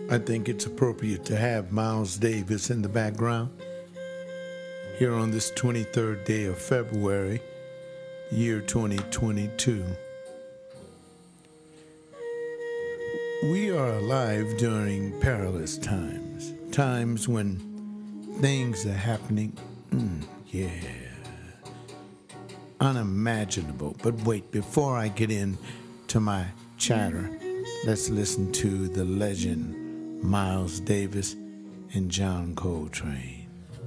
I think it's appropriate to have Miles Davis in the background here on this 23rd day of February, year 2022. We are alive during perilous times, times when things are happening, unimaginable. But wait, before I get into my chatter, let's listen to the legend Miles Davis and John Coltrane.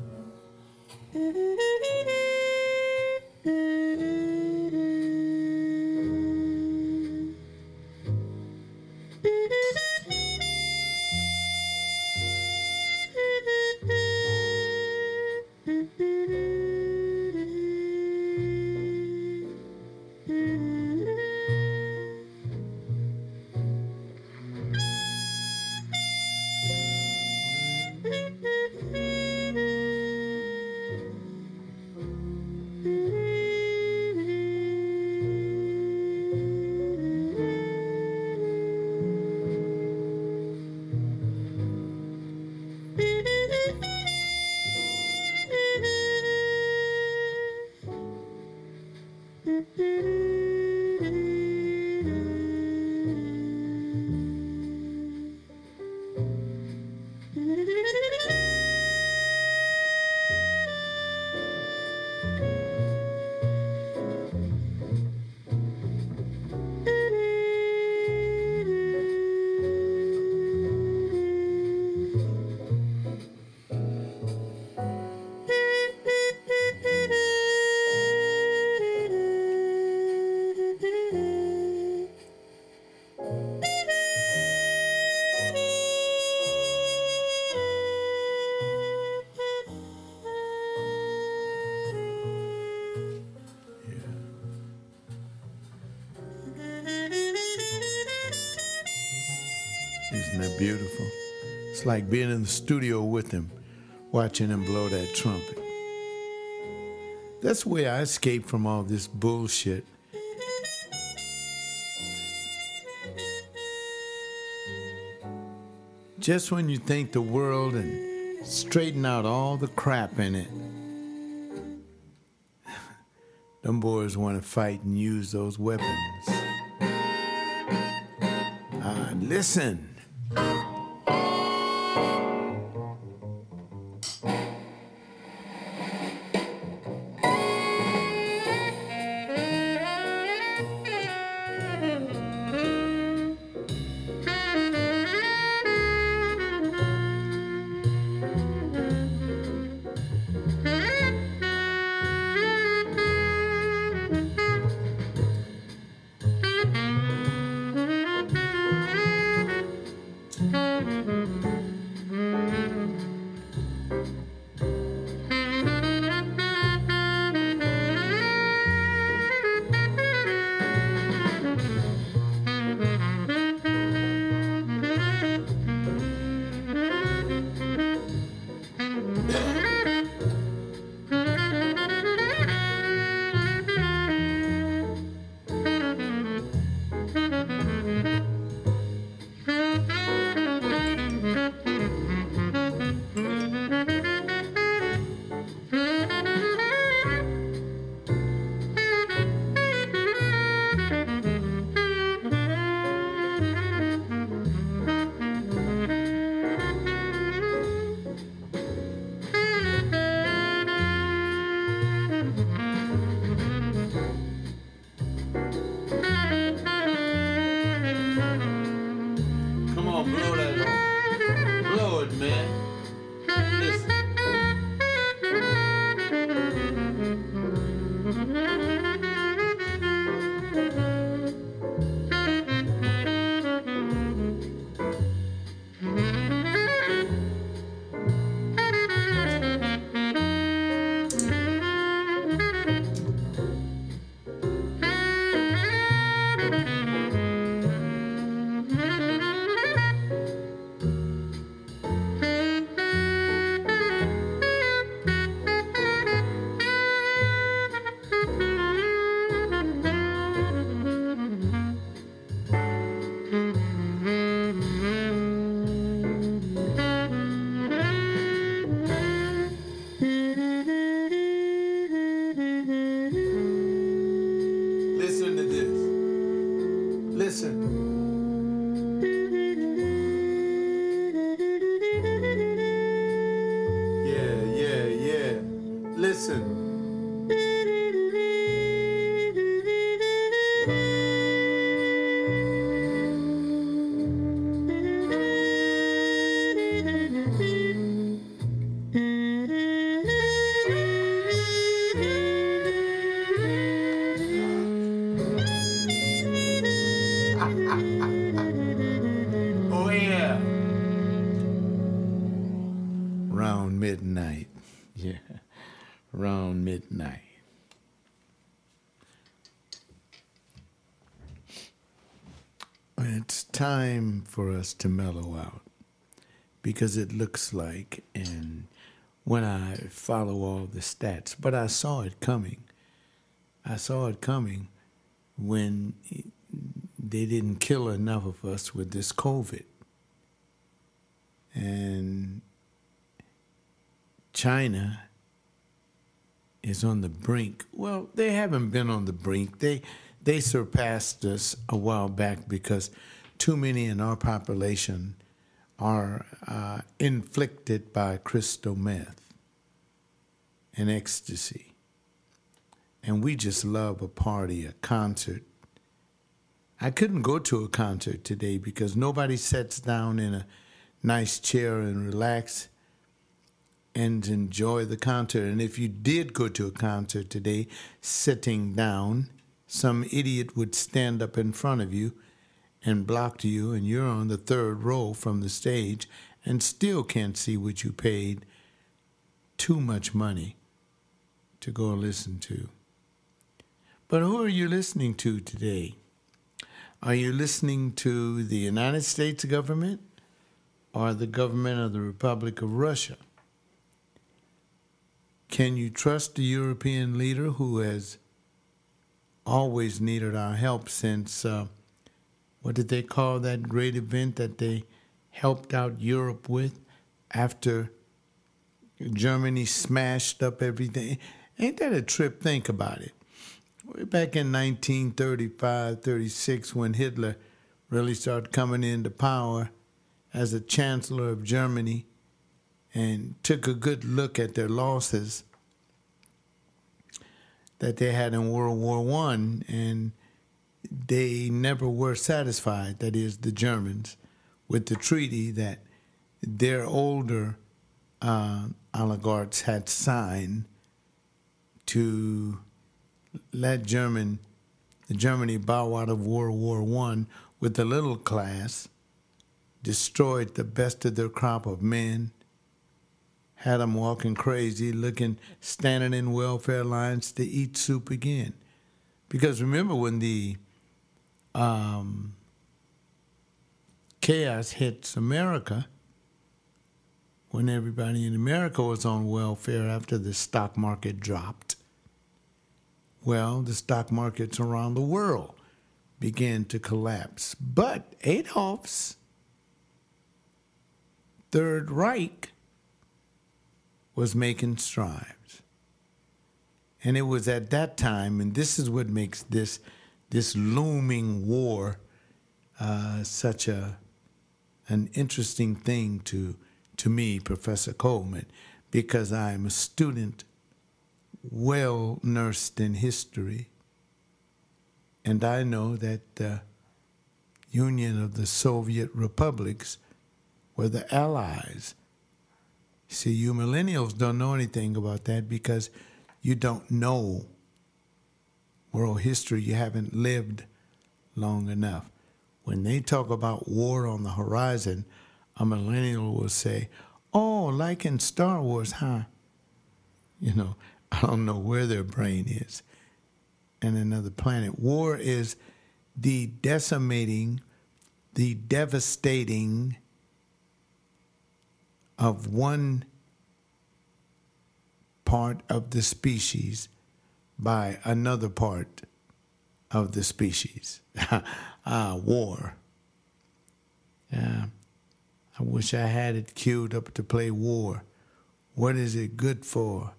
Isn't that beautiful? It's like being in the studio with him, watching him blow that trumpet. That's the way I escape from all this bullshit. Just when you think the world and straighten out all the crap in it, them boys want to fight and use those weapons. Listen. Listen. Yeah. Listen. Oh, yeah. Around midnight. Yeah. Around midnight. It's time for us to mellow out because it looks like, and when I follow all the stats, but I saw it coming. I saw it coming when they didn't kill enough of us with this COVID. And China is on the brink. Well, they haven't been on the brink. They surpassed us a while back because too many in our population are inflicted by crystal meth and ecstasy. And we just love a party, a concert. I couldn't go to a concert today because nobody sits down in a nice chair and relax and enjoy the concert. And if you did go to a concert today, sitting down, some idiot would stand up in front of you and block you, and you're on the third row from the stage and still can't see what you paid too much money to go listen to. But who are you listening to today? Are you listening to the United States government or the government of the Republic of Russia? Can you trust the European leader who has always needed our help since, what did they call that great event that they helped out Europe with after Germany smashed up everything? Ain't that a trip? Think about it. Back in 1935, 36, when Hitler really started coming into power as a chancellor of Germany and took a good look at their losses that they had in World War I, and they never were satisfied, that is, the Germans, with the treaty that their older oligarchs had signed to let Germany bow out of World War I with the little class, destroyed the best of their crop of men, had them walking crazy, standing in welfare lines to eat soup again. Because remember when the chaos hits America, when everybody in America was on welfare after the stock market dropped, well, the stock markets around the world began to collapse. But Adolf's Third Reich was making strides. And it was at that time, and this is what makes this looming war such an interesting thing to me, Professor Coleman, because I'm a student well nursed in history, and I know that the Union of the Soviet Republics were the Allies. See, you millennials don't know anything about that because you don't know world history. You haven't lived long enough. When they talk about war on the horizon, a millennial will say, oh, like in Star Wars, huh? You know, I don't know where their brain is in another planet. War is the decimating, the devastating of one part of the species by another part of the species. War. Yeah. I wish I had it queued up to play war. What is it good for?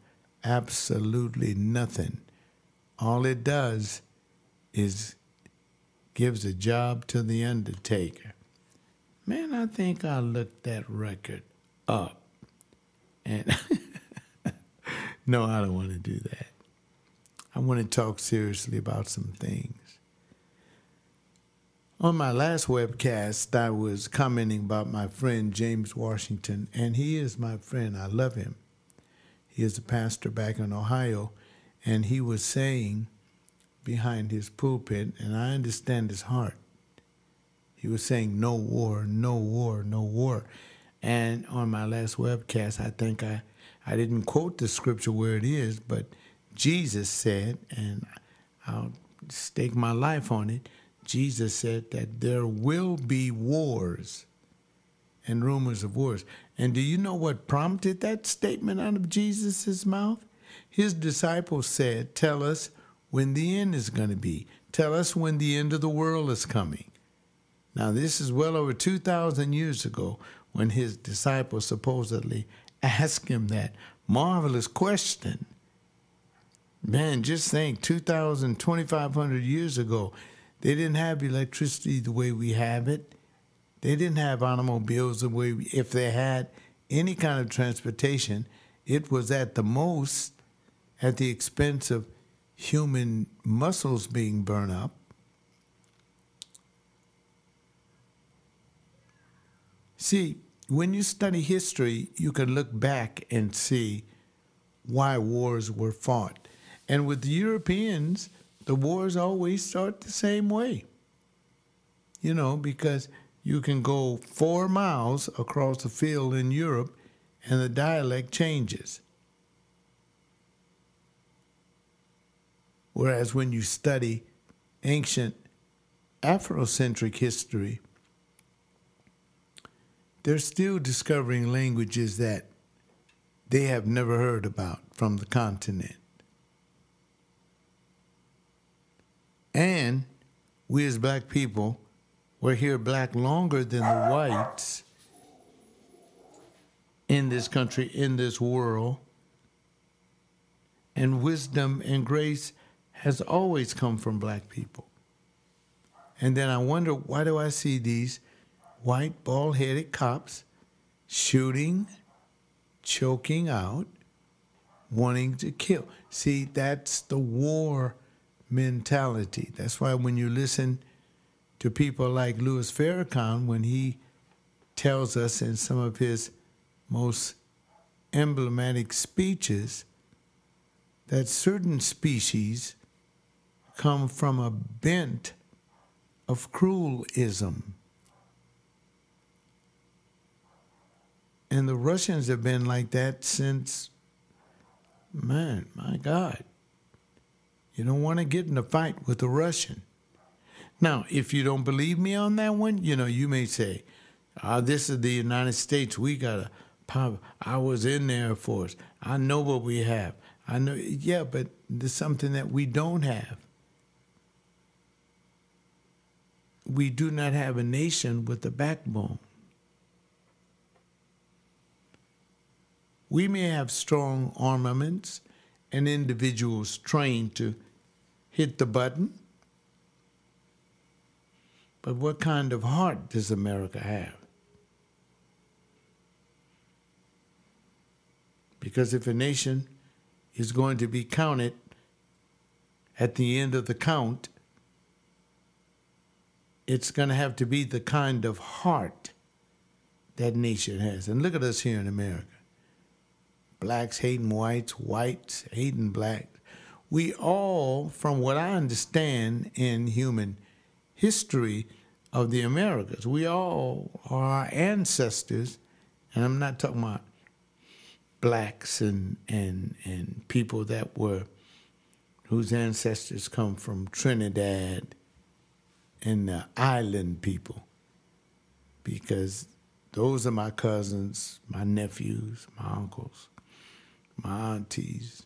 Absolutely nothing. All it does is gives a job to the undertaker. Man, I think I'll look that record up. And no, I don't want to do that. I want to talk seriously about some things. On my last webcast, I was commenting about my friend James Washington, and he is my friend. I love him. He is a pastor back in Ohio, and he was saying behind his pulpit, and I understand his heart, he was saying, no war, no war, no war. And on my last webcast, I think I didn't quote the scripture where it is, but Jesus said, and I'll stake my life on it, Jesus said that there will be wars and rumors of wars. And do you know what prompted that statement out of Jesus' mouth? His disciples said, tell us when the end is going to be. Tell us when the end of the world is coming. Now, this is well over 2,000 years ago when his disciples supposedly asked him that marvelous question. Man, just think, 2,500 years ago, they didn't have electricity the way we have it. They didn't have automobiles the way if they had any kind of transportation, it was at the most at the expense of human muscles being burned up. See, when you study history, you can look back and see why wars were fought. And with the Europeans, the wars always start the same way. You know, because you can go 4 miles across the field in Europe and the dialect changes. Whereas when you study ancient Afrocentric history, they're still discovering languages that they have never heard about from the continent. And we as black people were here black longer than the whites in this country, in this world. And wisdom and grace has always come from black people. And then I wonder, why do I see these white, bald-headed cops shooting, choking out, wanting to kill? See, that's the war mentality. That's why when you listen to people like Louis Farrakhan, when he tells us in some of his most emblematic speeches that certain species come from a bent of cruelism. And the Russians have been like that since, man, my God. You don't want to get in a fight with a Russian. Now, if you don't believe me on that one, you know, you may say, this is the United States. We got a power. I was in the Air Force. I know what we have. I know, yeah, but there's something that we don't have. We do not have a nation with a backbone. We may have strong armaments and individuals trained to hit the button, but what kind of heart does America have? Because if a nation is going to be counted at the end of the count, it's going to have to be the kind of heart that nation has. And look at us here in America. Blacks hating whites, whites hating blacks. We all, from what I understand in human history of the Americas, we all are our ancestors, and I'm not talking about blacks and people that were, whose ancestors come from Trinidad and the island people, because those are my cousins, my nephews, my uncles, my aunties.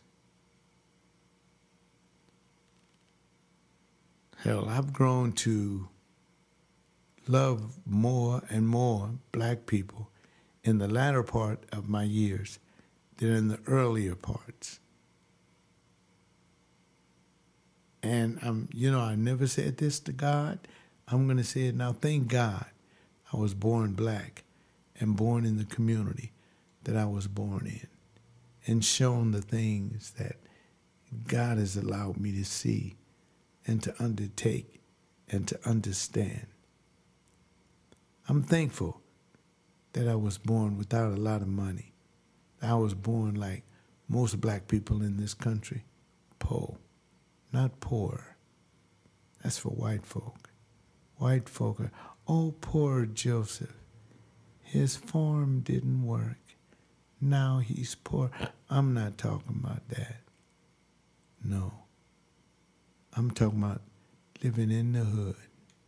Hell, I've grown to love more and more black people in the latter part of my years than in the earlier parts. And, I never said this to God, I'm going to say it now. Thank God I was born black and born in the community that I was born in and shown the things that God has allowed me to see and to undertake and to understand. I'm thankful that I was born without a lot of money. I was born like most black people in this country, poor, not poor. That's for white folk. White folk are, oh, poor Joseph. His farm didn't work. Now he's poor. I'm not talking about that. No. I'm talking about living in the hood.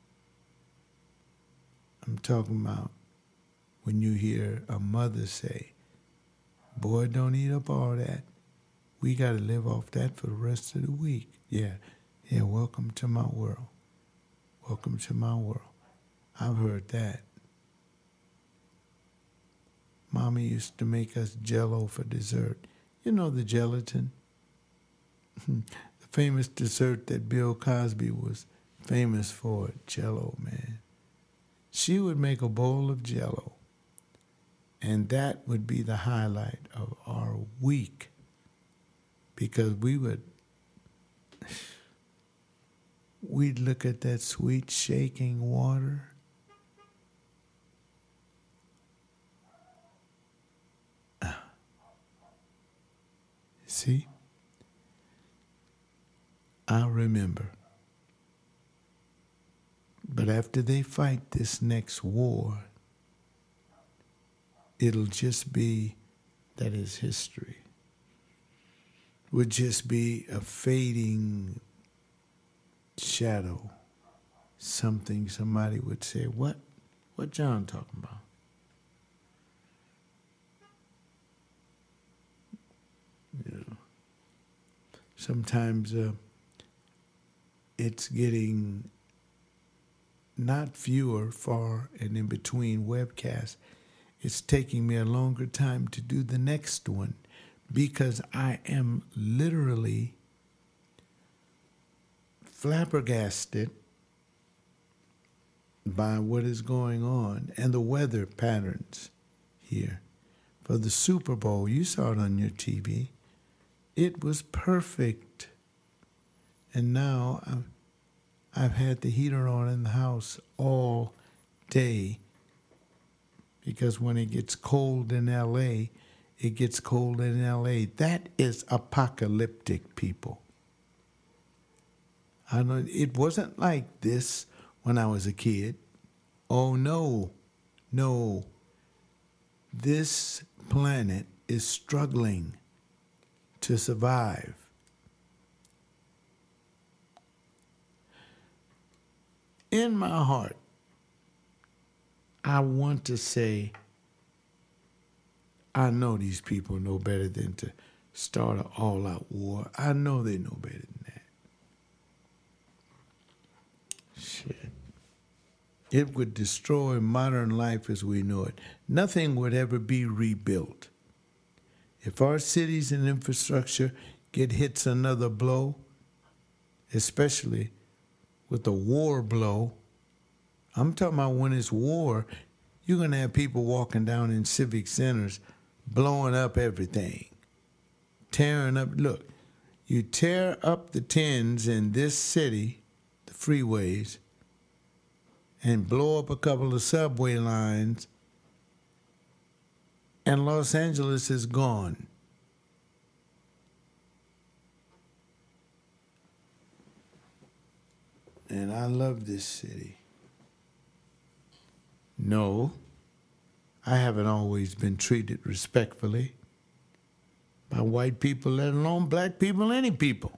I'm talking about when you hear a mother say, boy, don't eat up all that. We got to live off that for the rest of the week. Yeah, welcome to my world. Welcome to my world. I've heard that. Mommy used to make us Jell-O for dessert. You know the gelatin? The famous dessert that Bill Cosby was famous for, Jell-O, man. She would make a bowl of Jell-O, and that would be the highlight of our week, because we'd look at that sweet shaking water. See? I remember. But after they fight this next war, it'll just be that is history. Would just be a fading shadow. Something somebody would say, what John talking about? You know, sometimes it's getting not fewer, far, and in between webcasts. It's taking me a longer time to do the next one because I am literally flabbergasted by what is going on and the weather patterns here. For the Super Bowl, you saw it on your TV. It was perfect. And now I've had the heater on in the house all day because when it gets cold in L.A., it gets cold in L.A. That is apocalyptic, people. I know it wasn't like this when I was a kid. Oh, no. This planet is struggling to survive. In my heart, I want to say, I know these people know better than to start an all-out war. I know they know better than that. Shit. It would destroy modern life as we know it. Nothing would ever be rebuilt. If our cities and infrastructure get hits another blow, especially with a war blow, I'm talking about when it's war, you're going to have people walking down in civic centers blowing up everything, tearing up. Look, you tear up the tens in this city, the freeways, and blow up a couple of subway lines, and Los Angeles is gone. And I love this city. No, I haven't always been treated respectfully by white people, let alone black people, any people.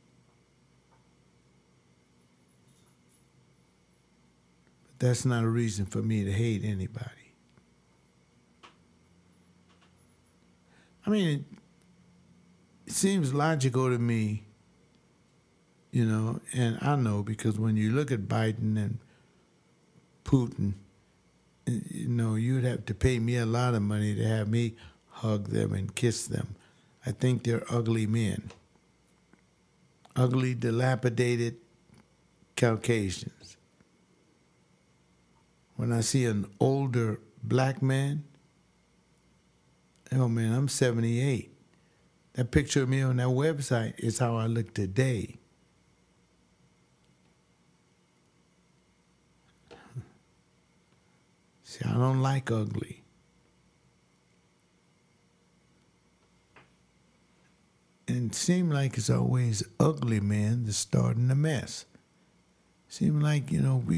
But that's not a reason for me to hate anybody. I mean, it seems logical to me, you know, and I know because when you look at Biden and Putin, you know, you'd have to pay me a lot of money to have me hug them and kiss them. I think they're ugly men. Ugly, dilapidated Caucasians. when I see an older black man, oh man, I'm 78. That picture of me on that website is how I look today. See, I don't like ugly. And it seems like it's always ugly men that's starting the mess. Seems like,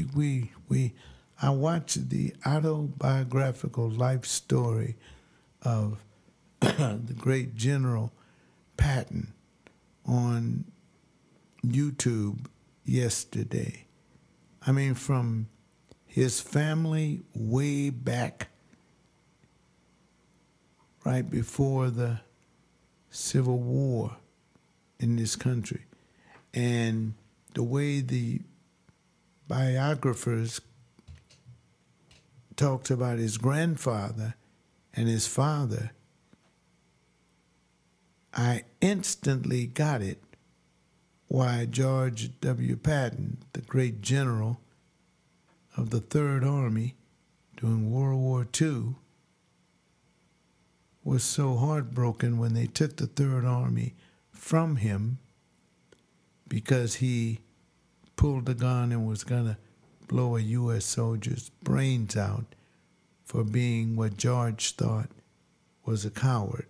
I watched the autobiographical life story of the great General Patton on YouTube yesterday. I mean, from his family way back, right before the Civil War in this country, and the way the biographers talked about his grandfather and his father, I instantly got it why George W. Patton, the great general of the Third Army during World War II, was so heartbroken when they took the Third Army from him because he pulled a gun and was going to blow a U.S. soldier's brains out for being what George thought was a coward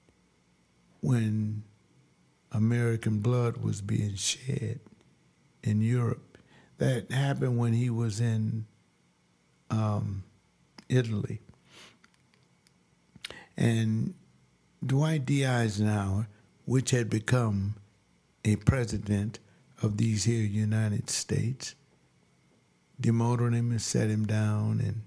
when American blood was being shed in Europe. That happened when he was in Italy. And Dwight D. Eisenhower, which had become a president of these here United States, demoted him and set him down. And,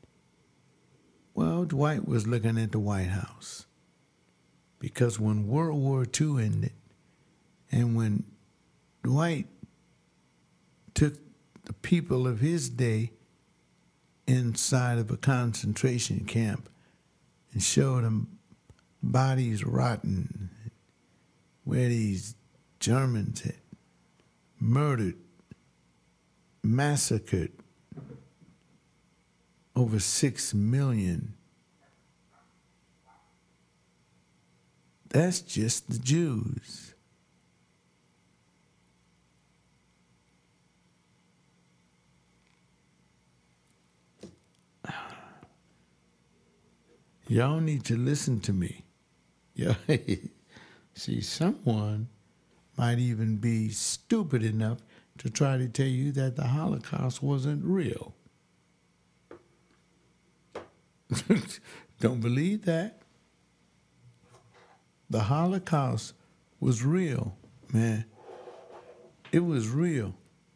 well, Dwight was looking at the White House. Because when World War II ended, and when Dwight took the people of his day inside of a concentration camp and showed them bodies rotten, where these Germans had murdered, massacred over 6 million. That's just the Jews. Y'all need to listen to me. Yeah. See, someone might even be stupid enough to try to tell you that the Holocaust wasn't real. Don't believe that. The Holocaust was real, man. It was real.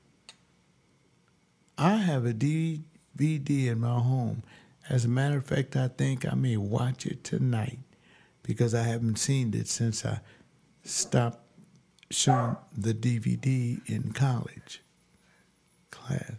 I have a DVD in my home. As a matter of fact, I think I may watch it tonight because I haven't seen it since I stopped showing the DVD in college class.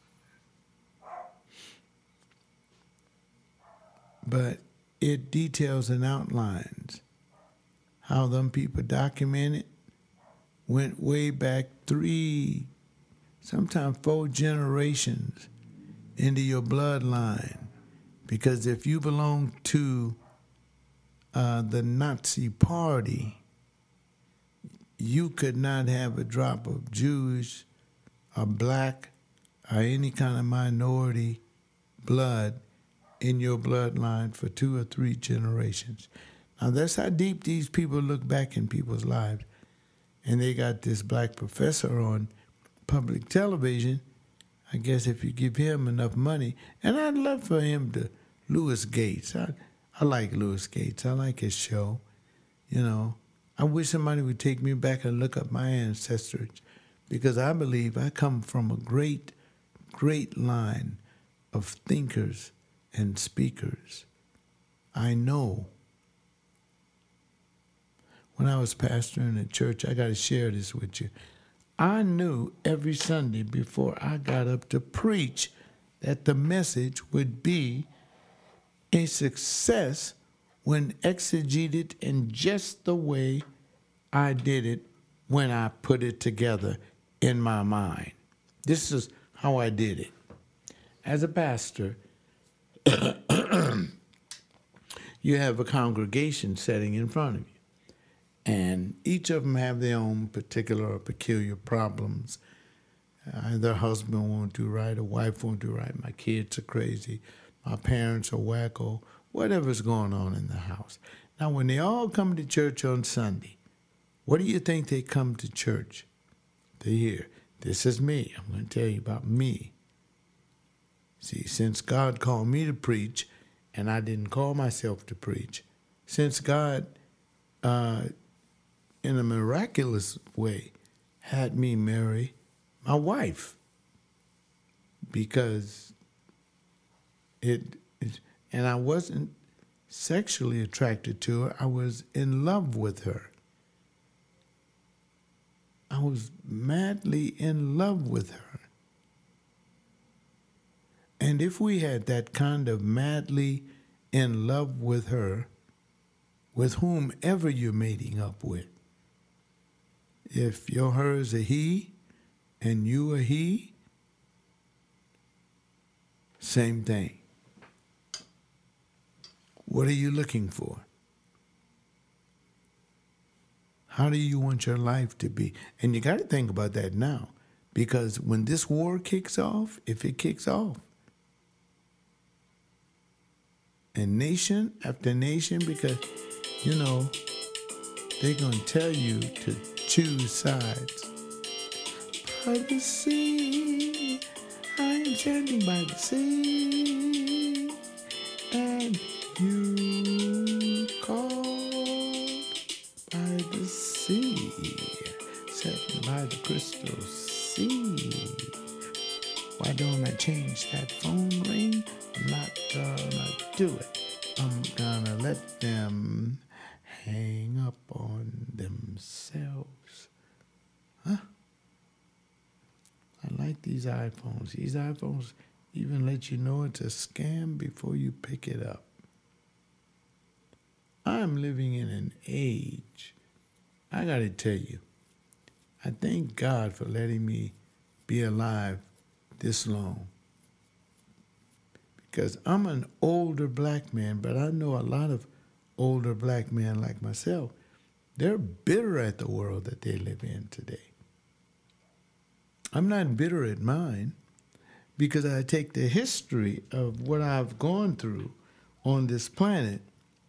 But it details and outlines how them people documented, went way back 3, sometimes 4 generations into your bloodline. Because if you belong to the Nazi Party, you could not have a drop of Jewish or black or any kind of minority blood in your bloodline for 2 or 3 generations. Now, that's how deep these people look back in people's lives. And they got this black professor on public television. I guess if you give him enough money, and I'd love for him to, Louis Gates. I like Louis Gates. I like his show. You know, I wish somebody would take me back and look up my ancestors because I believe I come from a great, great line of thinkers and speakers. I know. When I was pastoring a church, I got to share this with you. I knew every Sunday before I got up to preach that the message would be a success when exegeted in just the way I did it when I put it together in my mind. This is how I did it. as a pastor, you have a congregation sitting in front of you. And each of them have their own particular or peculiar problems. Either husband won't do right, or wife won't do right, my kids are crazy, my parents are wacko, whatever's going on in the house. Now, when they all come to church on Sunday, what do you think they come to church to hear? This is me. I'm going to tell you about me. See, since God called me to preach, and I didn't call myself to preach, since God, in a miraculous way, had me marry my wife, because and I wasn't sexually attracted to her. I was in love with her. I was madly in love with her. And if we had that kind of madly in love with her, with whomever you're mating up with, if your her is a he and you a he, same thing. What are you looking for? How do you want your life to be? And you got to think about that now, because when this war kicks off, if it kicks off, and nation after nation, because, you know, they're going to tell you to choose sides. By the sea, I am standing by the sea, and you called by the sea, sitting by the crystal sea. Why don't I change that phone ring? I'm not gonna do it. I'm gonna let them hang up on themselves. Huh? I like these iPhones. These iPhones even let you know it's a scam before you pick it up. I'm living in an age, I gotta tell you, I thank God for letting me be alive this long. Because I'm an older black man, but I know a lot of older black men like myself. They're bitter at the world that they live in today. I'm not bitter at mine, because I take the history of what I've gone through on this planet,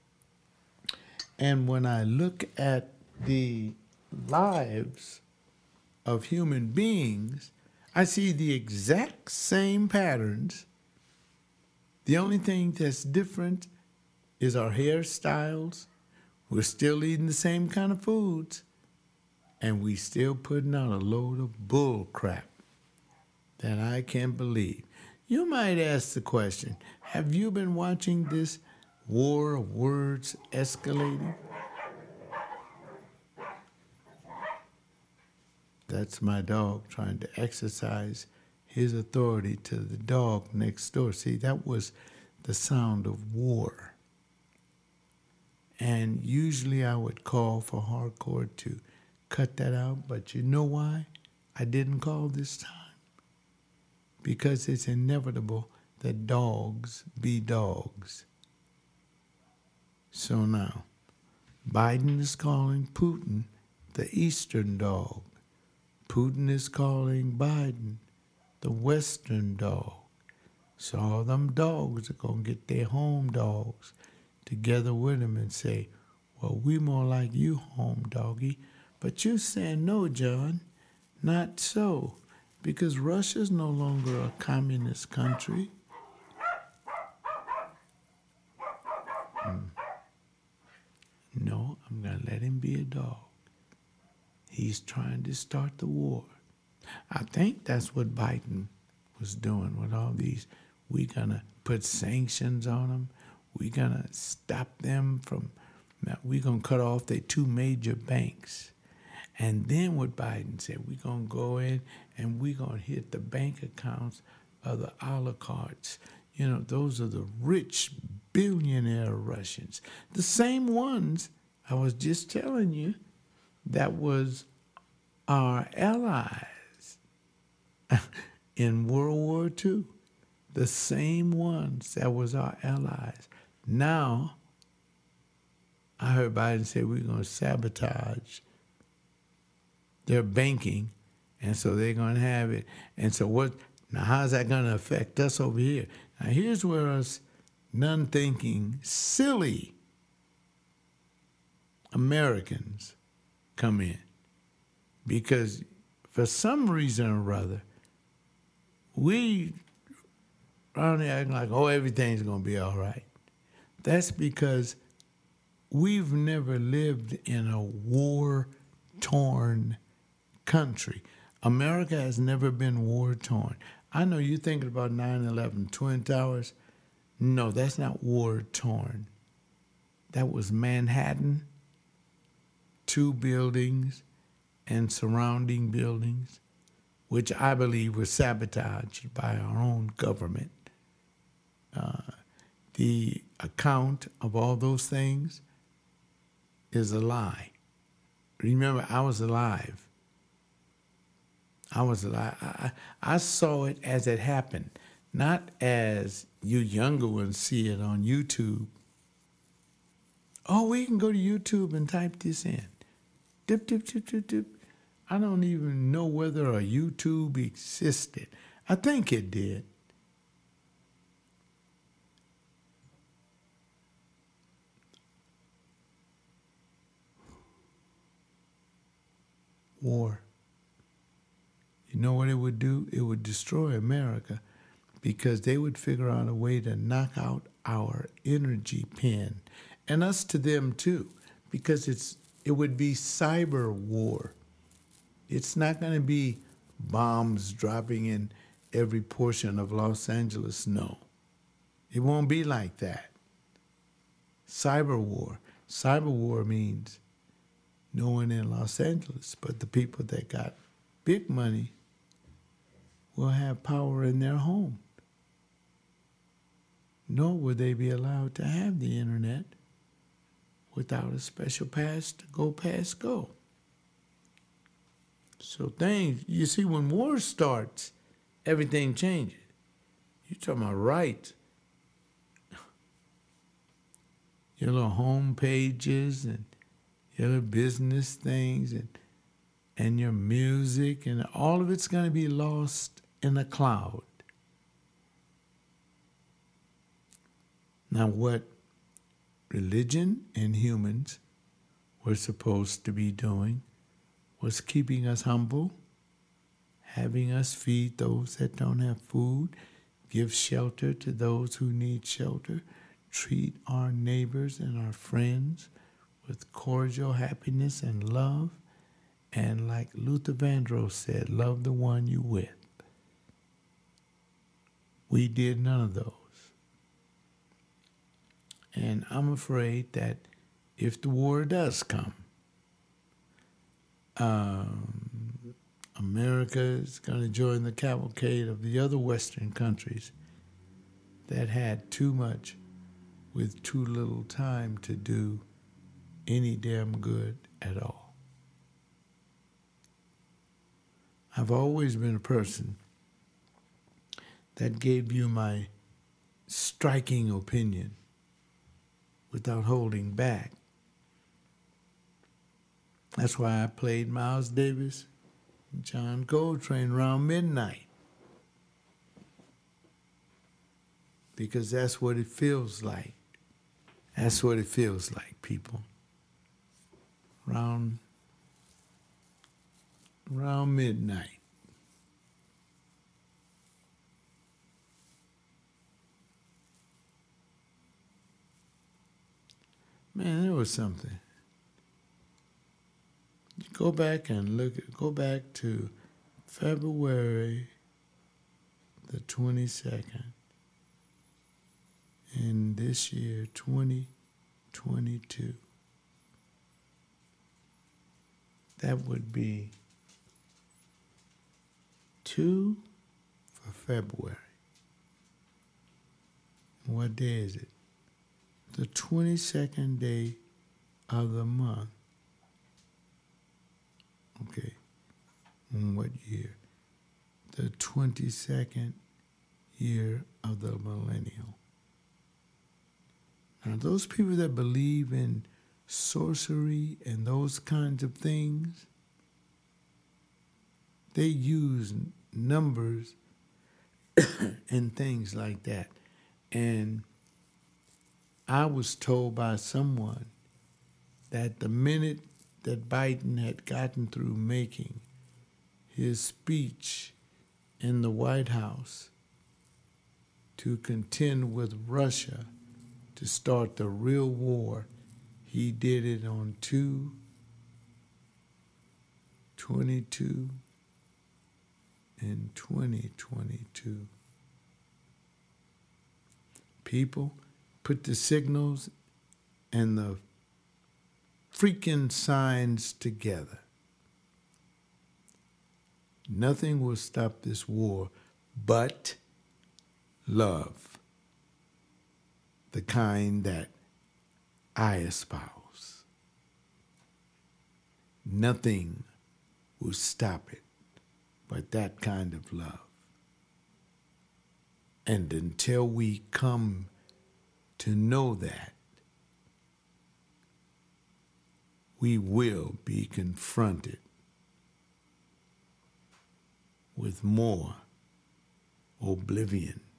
and when I look at the lives of human beings, I see the exact same patterns. The only thing that's different is our hairstyles. We're still eating the same kind of foods, and we still putting out a load of bull crap that I can't believe. You might ask the question, have you been watching this war of words escalating? That's my dog trying to exercise his authority to the dog next door. See, that was the sound of war. And usually I would call for hardcore to cut that out, but you know why I didn't call this time? Because it's inevitable that dogs be dogs. So now, Biden is calling Putin the Eastern dog. Putin is calling Biden the Western dog. So all them dogs are going to get their home dogs together with him and say, well, we more like you, home doggy. But you're saying, no, John, not so. Because Russia's no longer a communist country. No, I'm going to let him be a dog. He's trying to start the war. I think that's what Biden was doing with all these. We're going to put sanctions on them. We're going to stop them from, we're going to cut off their two major banks. And then what Biden said, we're going to go in and we're going to hit the bank accounts of the oligarchs. You know, those are the rich billionaire Russians. The same ones I was just telling you that was our allies in World War II. the same ones that was our allies. Now, I heard Biden say we're going to sabotage their banking, and so they're going to have it. And so what? Now, how's that going to affect us over here? Now, here's where us non-thinking, silly Americans come in. Because for some reason or other, we around here acting like, oh, everything's going to be all right. That's because we've never lived in a war-torn country. America has never been war-torn. I know you're thinking about 9/11, Twin Towers. No, that's not war-torn. That was Manhattan, 2 buildings and surrounding buildings, which I believe were sabotaged by our own government. The account of all those things is a lie. Remember, I was alive. I saw it as it happened, not as you younger ones see it on YouTube. Oh, we can go to YouTube and type this in. Dip, dip, dip, dip, dip. I don't even know whether a YouTube existed. I think it did. War. You know what it would do? It would destroy America because they would figure out a way to knock out our energy pen, and us to them too, because it would be cyber war. It's not going to be bombs dropping in every portion of Los Angeles. No, it won't be like that. Cyber war. Cyber war means no one in Los Angeles, but the people that got big money will have power in their home. Nor will they be allowed to have the internet without a special pass to go past go. So things, you see, when war starts, everything changes. You're talking about rights. Your little home pages and your little business things and your music, and all of it's going to be lost in a cloud. Now, what religion and humans were supposed to be doing was keeping us humble, having us feed those that don't have food, give shelter to those who need shelter, treat our neighbors and our friends with cordial happiness and love, and like Luther Vandross said, love the one you with. We did none of those. And I'm afraid that if the war does come, America is going to join the cavalcade of the other Western countries that had too much with too little time to do any damn good at all. I've always been a person that gave you my striking opinion without holding back. That's why I played Miles Davis and John Coltrane around midnight. Because that's what it feels like. That's what it feels like, people. Around midnight. Man, there was something. You go back and go back to February the 22nd in this year, 2022. That would be 2 for February. What day is it? The 22nd day of the month. Okay. In what year? The 22nd year of the millennial. Now, those people that believe in sorcery and those kinds of things, they use numbers and things like that. And I was told by someone that the minute that Biden had gotten through making his speech in the White House to contend with Russia to start the real war, he did it on 2/22 in 2022. People, put the signals and the freaking signs together. Nothing will stop this war but love, the kind that I espouse. Nothing will stop it but that kind of love. And until we come to know that, we will be confronted with more oblivion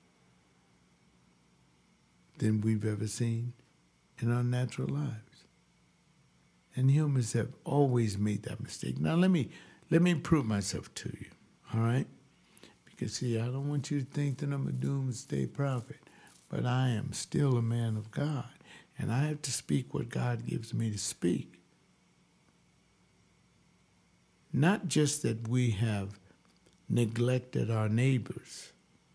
than we've ever seen in our natural lives. And humans have always made that mistake. Now let me prove myself to you, all right? Because see, I don't want you to think that I'm a doomsday prophet, but I am still a man of God, and I have to speak what God gives me to speak. Not just that we have neglected our neighbors,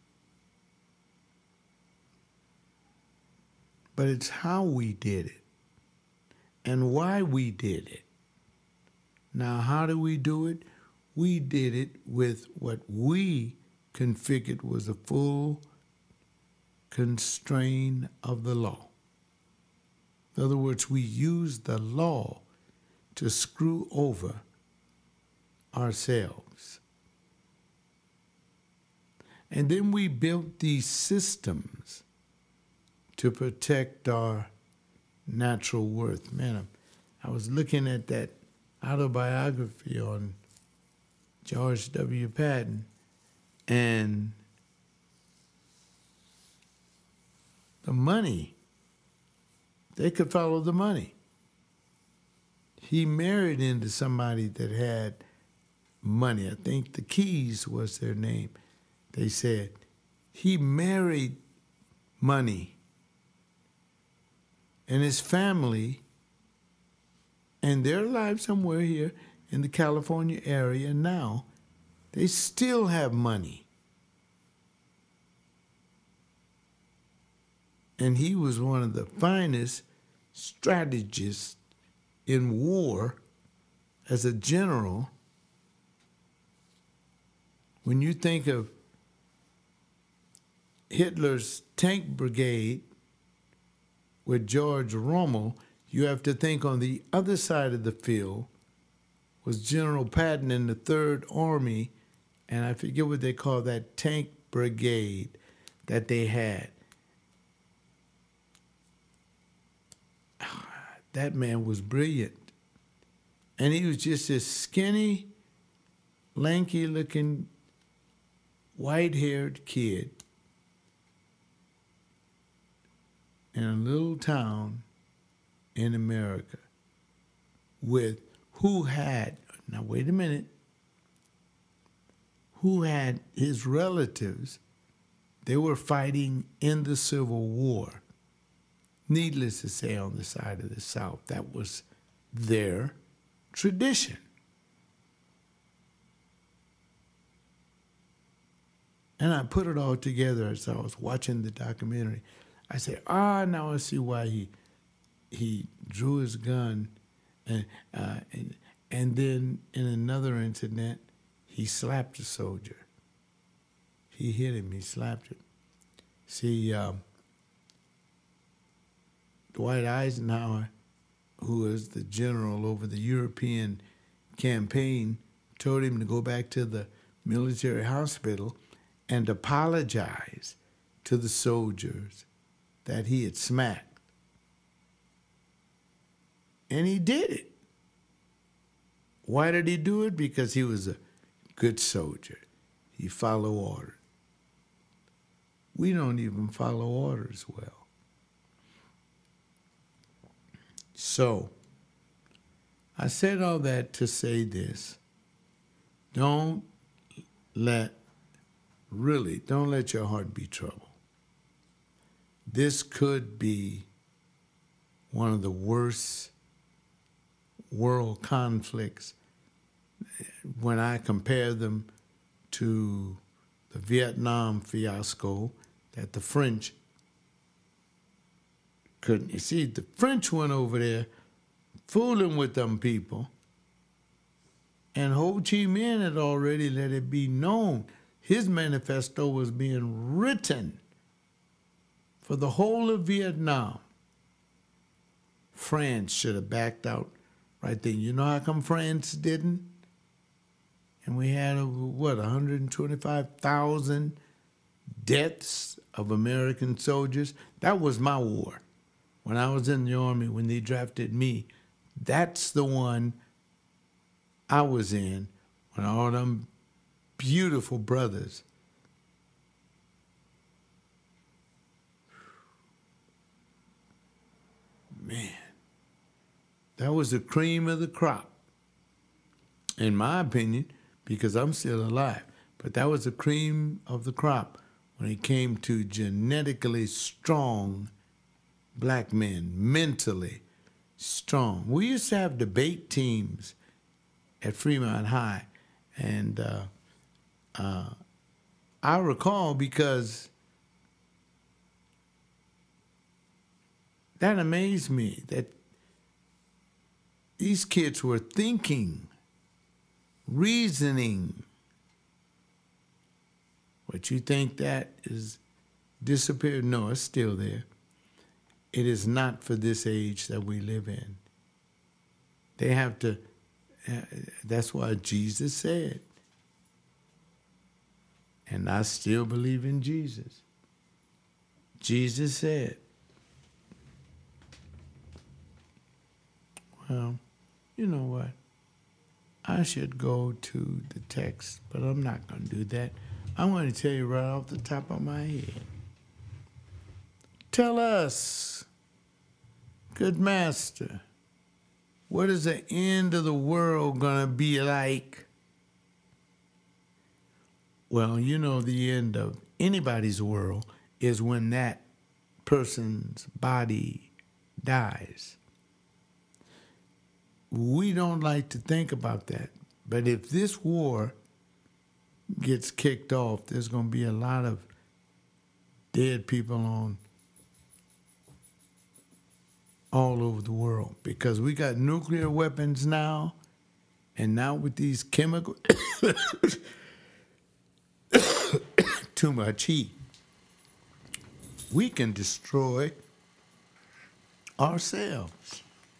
but it's how we did it and why we did it. Now, how do we do it? We did it with what we configured was a full constraint of the law. In other words, we used the law to screw over ourselves. And then we built these systems to protect our natural worth. Man, I was looking at that autobiography on George W. Patton, and the money, they could follow the money. He married into somebody that had money. I think the Keys was their name. They said he married money, and his family, and they're alive somewhere here in the California area now, they still have money. And he was one of the finest strategists in war as a general. When you think of Hitler's tank brigade with George Rommel, you have to think on the other side of the field was General Patton in the Third Army, and I forget what they call that tank brigade that they had. That man was brilliant. And he was just this skinny, lanky-looking, white-haired kid in a little town in America who had his relatives, they were fighting in the Civil War. Needless to say, on the side of the South, that was their tradition. And I put it all together as I was watching the documentary. I said, now I see why he drew his gun, and then in another incident, he slapped a soldier. He hit him. He slapped him. See, Dwight Eisenhower, who was the general over the European campaign, told him to go back to the military hospital and apologize to the soldiers that he had smacked. And he did it. Why did he do it? Because he was a good soldier. He followed orders. We don't even follow orders well. So, I said all that to say this. Don't let your heart be troubled. This could be one of the worst world conflicts when I compare them to the Vietnam fiasco that the French couldn't. You see, the French went over there fooling with them people, and Ho Chi Minh had already let it be known his manifesto was being written for the whole of Vietnam. France should have backed out right then. You know how come France didn't? And we had, 125,000 deaths of American soldiers? That was my war. When I was in the Army, when they drafted me, that's the one I was in when all them beautiful brothers. Man, that was the cream of the crop, in my opinion, because I'm still alive. But that was the cream of the crop when it came to genetically strong black men, mentally strong. We used to have debate teams at Fremont High, and I recall because that amazed me that these kids were thinking, reasoning. What you think that is disappeared? No, it's still there. It is not for this age that we live in. They have to, that's why Jesus said, and I still believe in Jesus. Jesus said, well, you know what? I should go to the text, but I'm not going to do that. I'm going to tell you right off the top of my head. Tell us, good master, what is the end of the world going to be like? Well, you know, the end of anybody's world is when that person's body dies. We don't like to think about that. But if this war gets kicked off, there's going to be a lot of dead people on all over the world because we got nuclear weapons now, and now with these chemical too much heat, we can destroy ourselves.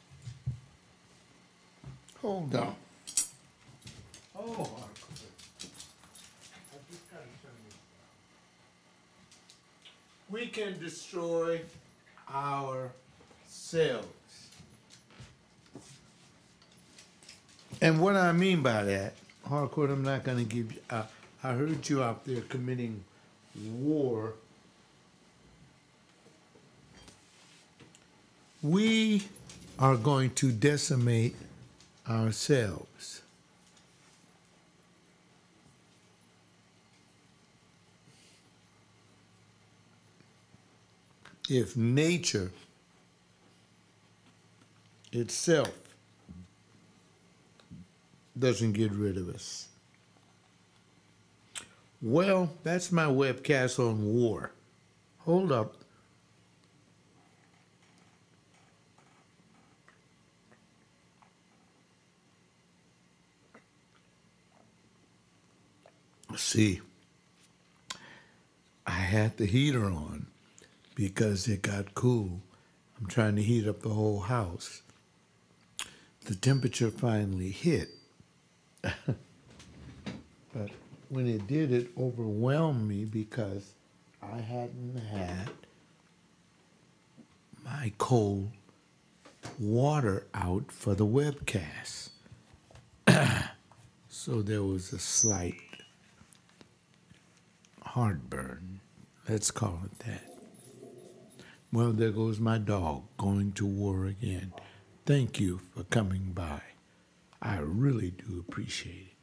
Hold on. Oh, we can destroy ourselves. And what I mean by that, Harcourt, I'm not going to give you, I heard you out there committing war. We are going to decimate ourselves. If nature itself doesn't get rid of us. Well, that's my webcast on war. Hold up. See, I had the heater on because it got cool. I'm trying to heat up the whole house. The temperature finally hit. But when it did, it overwhelmed me because I hadn't had my cold water out for the webcast. So there was a slight heartburn. Let's call it that. Well, there goes my dog going to war again. Thank you for coming by. I really do appreciate it.